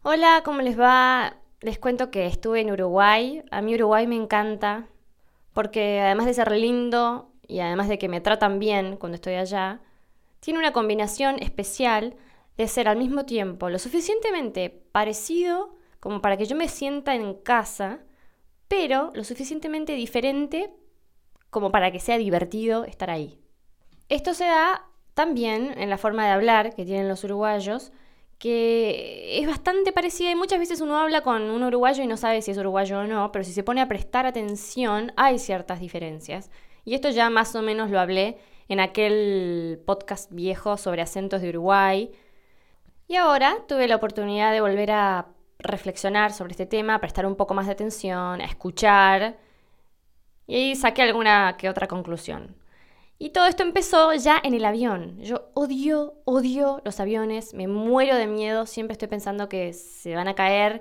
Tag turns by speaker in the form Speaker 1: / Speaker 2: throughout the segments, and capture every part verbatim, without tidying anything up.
Speaker 1: Hola, ¿cómo les va? Les cuento que estuve en Uruguay. A mí Uruguay me encanta porque además de ser lindo y además de que me tratan bien cuando estoy allá, tiene una combinación especial de ser al mismo tiempo lo suficientemente parecido como para que yo me sienta en casa, pero lo suficientemente diferente como para que sea divertido estar ahí. Esto se da también en la forma de hablar que tienen los uruguayos, que es bastante parecida y muchas veces uno habla con un uruguayo y no sabe si es uruguayo o no, pero si se pone a prestar atención hay ciertas diferencias. Y esto ya más o menos lo hablé en aquel podcast viejo sobre acentos de Uruguay. Y ahora tuve la oportunidad de volver a reflexionar sobre este tema, a prestar un poco más de atención, a escuchar, y ahí saqué alguna que otra conclusión. Y todo esto empezó ya en el avión. Yo odio, odio los aviones, me muero de miedo, siempre estoy pensando que se van a caer,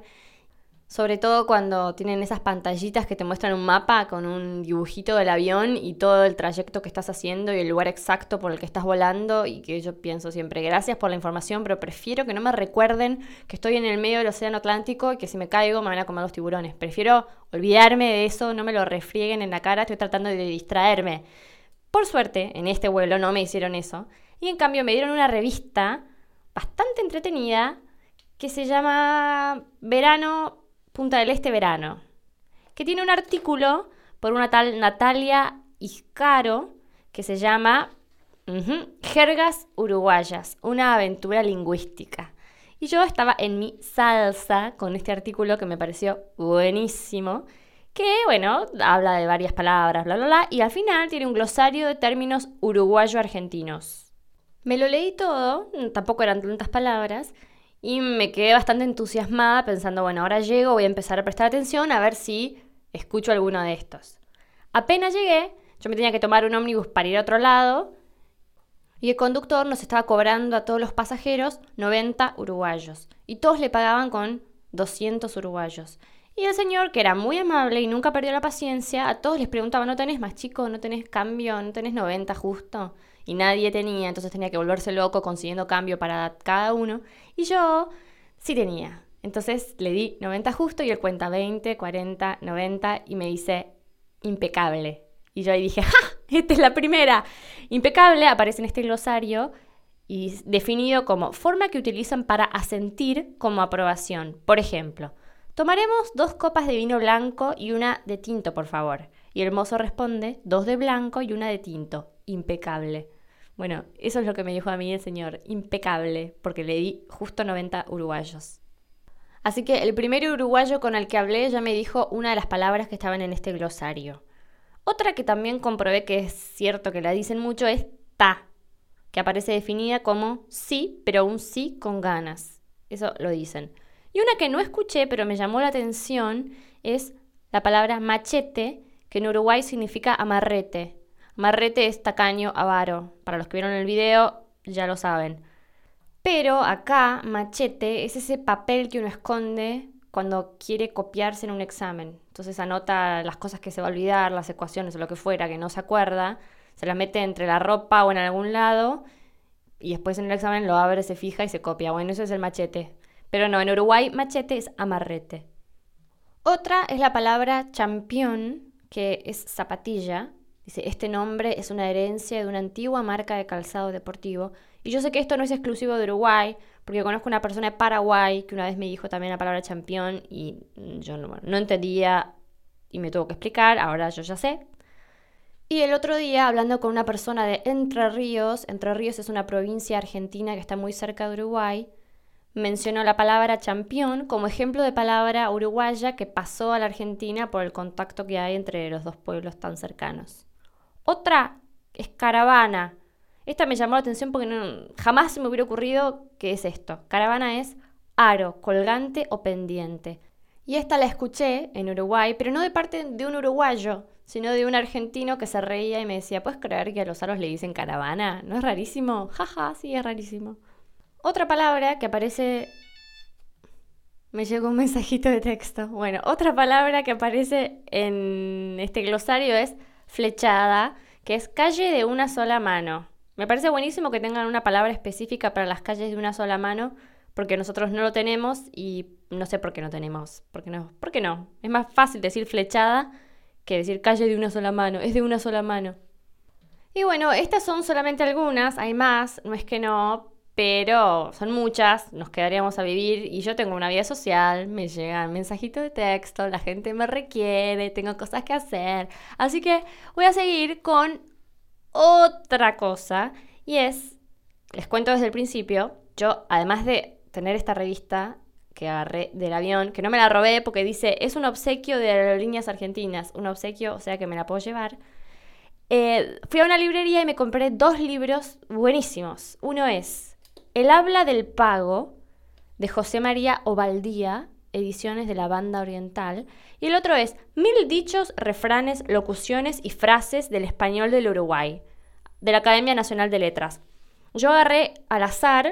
Speaker 1: sobre todo cuando tienen esas pantallitas que te muestran un mapa con un dibujito del avión y todo el trayecto que estás haciendo y el lugar exacto por el que estás volando, y que yo pienso siempre, gracias por la información, pero prefiero que no me recuerden que estoy en el medio del océano Atlántico y que si me caigo me van a comer los tiburones. Prefiero olvidarme de eso, no me lo refrieguen en la cara, estoy tratando de distraerme. Por suerte, en este vuelo no me hicieron eso. Y en cambio me dieron una revista bastante entretenida que se llama Verano, Punta del Este Verano, que tiene un artículo por una tal Natalia Iscaro que se llama uh-huh, Jergas Uruguayas, una aventura lingüística. Y yo estaba en mi salsa con este artículo que me pareció buenísimo, que, bueno, habla de varias palabras, bla, bla, bla, y al final tiene un glosario de términos uruguayo-argentinos. Me lo leí todo, tampoco eran tantas palabras, y me quedé bastante entusiasmada pensando, bueno, ahora llego, voy a empezar a prestar atención a ver si escucho alguno de estos. Apenas llegué, yo me tenía que tomar un ómnibus para ir a otro lado, y el conductor nos estaba cobrando a todos los pasajeros noventa uruguayos, y todos le pagaban con doscientos uruguayos. Y el señor, que era muy amable y nunca perdió la paciencia, a todos les preguntaba, ¿no tenés más chico? ¿No tenés cambio? ¿No tenés noventa justo? Y nadie tenía, entonces tenía que volverse loco consiguiendo cambio para cada uno. Y yo sí tenía. Entonces le di noventa justo y él cuenta veinte, cuarenta, noventa y me dice, impecable. Y yo ahí dije, ¡ja! Esta es la primera. Impecable aparece en este glosario y definido como forma que utilizan para asentir como aprobación. Por ejemplo, tomaremos dos copas de vino blanco y una de tinto, por favor. Y el mozo responde, dos de blanco y una de tinto. Impecable. Bueno, eso es lo que me dijo a mí el señor. Impecable, porque le di justo noventa uruguayos. Así que el primer uruguayo con el que hablé ya me dijo una de las palabras que estaban en este glosario. Otra que también comprobé que es cierto que la dicen mucho es ta, que aparece definida como sí, pero un sí con ganas. Eso lo dicen. Y una que no escuché, pero me llamó la atención, es la palabra machete, que en Uruguay significa amarrete. Amarrete es tacaño, avaro. Para los que vieron el video, ya lo saben. Pero acá, machete es ese papel que uno esconde cuando quiere copiarse en un examen. Entonces anota las cosas que se va a olvidar, las ecuaciones o lo que fuera, que no se acuerda, se las mete entre la ropa o en algún lado, y después en el examen lo abre, se fija y se copia. Bueno, eso es el machete. Pero no, en Uruguay machete es amarrete. Otra es la palabra champión, que es zapatilla. Dice, este nombre es una herencia de una antigua marca de calzado deportivo. Y yo sé que esto no es exclusivo de Uruguay, porque conozco una persona de Paraguay que una vez me dijo también la palabra champión y yo no, bueno, no entendía y me tuvo que explicar, ahora yo ya sé. Y el otro día, hablando con una persona de Entre Ríos, Entre Ríos es una provincia argentina que está muy cerca de Uruguay, mencionó la palabra champión como ejemplo de palabra uruguaya que pasó a la Argentina por el contacto que hay entre los dos pueblos tan cercanos. Otra es caravana. Esta me llamó la atención porque no, jamás se me hubiera ocurrido qué es esto. Caravana es aro, colgante o pendiente. Y esta la escuché en Uruguay, pero no de parte de un uruguayo, sino de un argentino que se reía y me decía, ¿puedes creer que a los aros le dicen caravana? ¿No es rarísimo? Jaja, sí, es rarísimo. Otra palabra que aparece... Me llegó un mensajito de texto. Bueno, otra palabra que aparece en este glosario es flechada, que es calle de una sola mano. Me parece buenísimo que tengan una palabra específica para las calles de una sola mano, porque nosotros no lo tenemos y no sé por qué no tenemos. ¿Por qué no? ¿Por qué no? Es más fácil decir flechada que decir calle de una sola mano. Es de una sola mano. Y bueno, estas son solamente algunas, hay más, no es que no, pero son muchas, nos quedaríamos a vivir y yo tengo una vida social, me llegan mensajitos de texto, la gente me requiere, tengo cosas que hacer. Así que voy a seguir con otra cosa y es, les cuento desde el principio, yo además de tener esta revista que agarré del avión, que no me la robé porque dice, es un obsequio de Aerolíneas Argentinas, un obsequio, o sea que me la puedo llevar. Eh, fui a una librería y me compré dos libros buenísimos. Uno es El habla del pago, de José María Ovaldía, ediciones de la Banda Oriental. Y el otro es Mil dichos, refranes, locuciones y frases del español del Uruguay, de la Academia Nacional de Letras. Yo agarré al azar,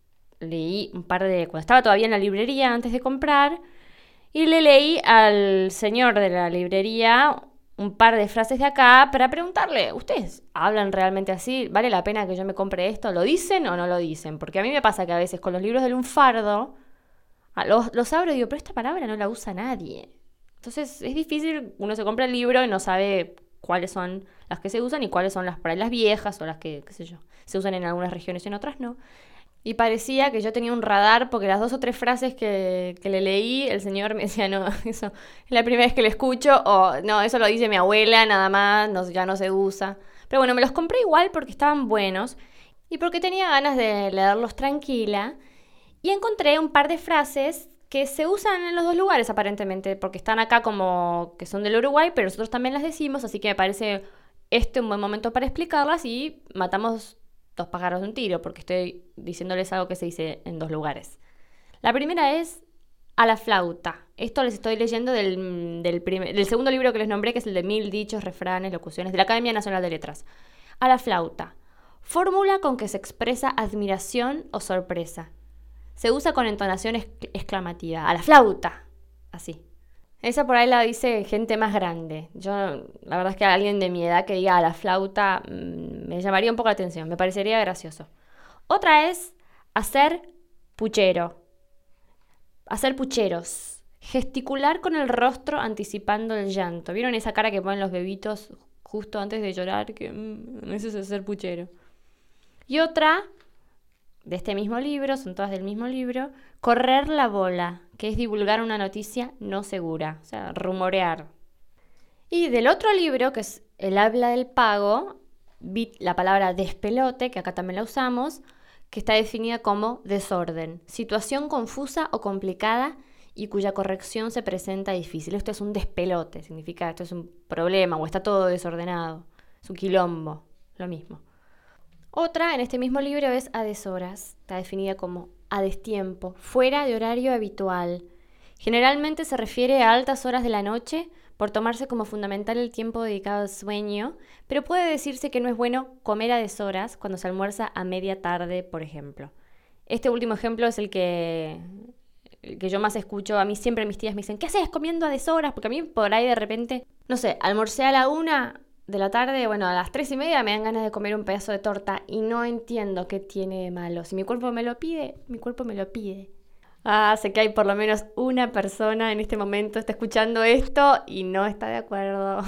Speaker 1: leí un par de... cuando estaba todavía en la librería antes de comprar, y le leí al señor de la librería un par de frases de acá para preguntarle, ¿ustedes hablan realmente así? ¿Vale la pena que yo me compre esto? ¿Lo dicen o no lo dicen? Porque a mí me pasa que a veces con los libros de lunfardo los, los abro y digo, pero esta palabra no la usa nadie. Entonces es difícil, uno se compra el libro y no sabe cuáles son las que se usan y cuáles son las por ahí las viejas o las que, qué sé yo, se usan en algunas regiones y en otras no. Y parecía que yo tenía un radar porque las dos o tres frases que, que le leí, el señor me decía, no, eso es la primera vez que lo escucho, o no, eso lo dice mi abuela, nada más, no, ya no se usa. Pero bueno, me los compré igual porque estaban buenos y porque tenía ganas de leerlos tranquila. Y encontré un par de frases que se usan en los dos lugares aparentemente, porque están acá como que son del Uruguay, pero nosotros también las decimos, así que me parece este un buen momento para explicarlas y matamos dos pájaros de un tiro, porque estoy diciéndoles algo que se dice en dos lugares. La primera es a la flauta. Esto les estoy leyendo del, del, primer, del segundo libro que les nombré, que es el de Mil dichos, refranes, locuciones, de la Academia Nacional de Letras. A la flauta. Fórmula con que se expresa admiración o sorpresa. Se usa con entonación exclamativa. A la flauta. Así. Esa por ahí la dice gente más grande. Yo, la verdad es que alguien de mi edad que diga a la flauta mmm, me llamaría un poco la atención, me parecería gracioso. Otra es hacer puchero. Hacer pucheros. Gesticular con el rostro anticipando el llanto. ¿Vieron esa cara que ponen los bebitos justo antes de llorar? Que mmm, eso es hacer puchero. Y otra, de este mismo libro, son todas del mismo libro, correr la bola, que es divulgar una noticia no segura, o sea, rumorear. Y del otro libro, que es El habla del pago, vi la palabra despelote, que acá también la usamos, que está definida como desorden, situación confusa o complicada y cuya corrección se presenta difícil. Esto es un despelote, significa esto es un problema o está todo desordenado, es un quilombo, lo mismo. Otra en este mismo libro es a deshoras, está definida como a destiempo, fuera de horario habitual. Generalmente se refiere a altas horas de la noche por tomarse como fundamental el tiempo dedicado al sueño, pero puede decirse que no es bueno comer a deshoras cuando se almuerza a media tarde, por ejemplo. Este último ejemplo es el que, el que yo más escucho. A mí siempre mis tías me dicen, ¿qué haces comiendo a deshoras? Porque a mí por ahí de repente, no sé, almorcé a la una de la tarde, bueno, a las tres y media me dan ganas de comer un pedazo de torta y no entiendo qué tiene de malo. Si mi cuerpo me lo pide, mi cuerpo me lo pide. Ah, sé que hay por lo menos una persona en este momento está escuchando esto y no está de acuerdo.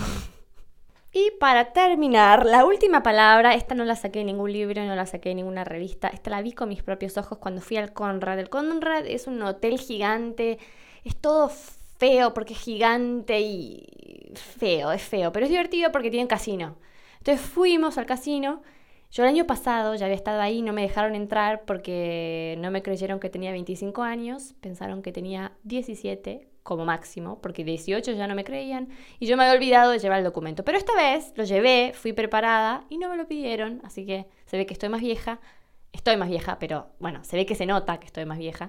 Speaker 1: Y para terminar, la última palabra, esta no la saqué de ningún libro, no la saqué de ninguna revista, esta la vi con mis propios ojos cuando fui al Conrad. El Conrad es un hotel gigante, es todo feo porque es gigante y feo, es feo, pero es divertido porque tiene un casino. Entonces fuimos al casino. Yo el año pasado ya había estado ahí, no me dejaron entrar porque no me creyeron que tenía veinticinco años, pensaron que tenía diecisiete como máximo, porque dieciocho ya no me creían, y yo me había olvidado de llevar el documento. Pero esta vez lo llevé, fui preparada y no me lo pidieron, así que se ve que estoy más vieja, estoy más vieja, pero bueno, se ve que se nota que estoy más vieja.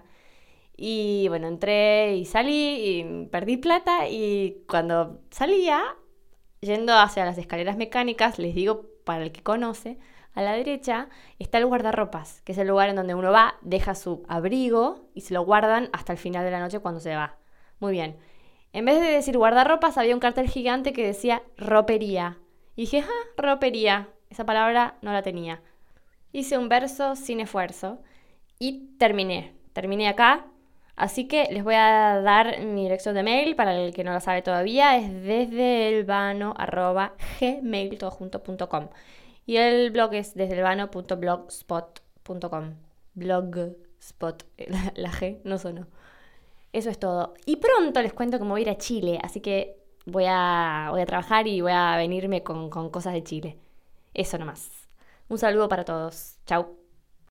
Speaker 1: Y bueno, entré y salí y perdí plata y cuando salía, yendo hacia las escaleras mecánicas, les digo para el que conoce, a la derecha está el guardarropas, que es el lugar en donde uno va, deja su abrigo y se lo guardan hasta el final de la noche cuando se va. Muy bien. En vez de decir guardarropas, había un cartel gigante que decía ropería. Y dije, ah, ropería. Esa palabra no la tenía. Hice un verso sin esfuerzo y terminé. terminé acá. Así que les voy a dar mi dirección de mail para el que no la sabe todavía. Es desdeelvano arroba gmail todo junto punto com. Y el blog es desdeelvano punto blogspot punto com. Blogspot. La, la G no sonó. Eso es todo. Y pronto les cuento que me voy a ir a Chile. Así que voy a, voy a trabajar y voy a venirme con, con cosas de Chile. Eso nomás. Un saludo para todos. Chau.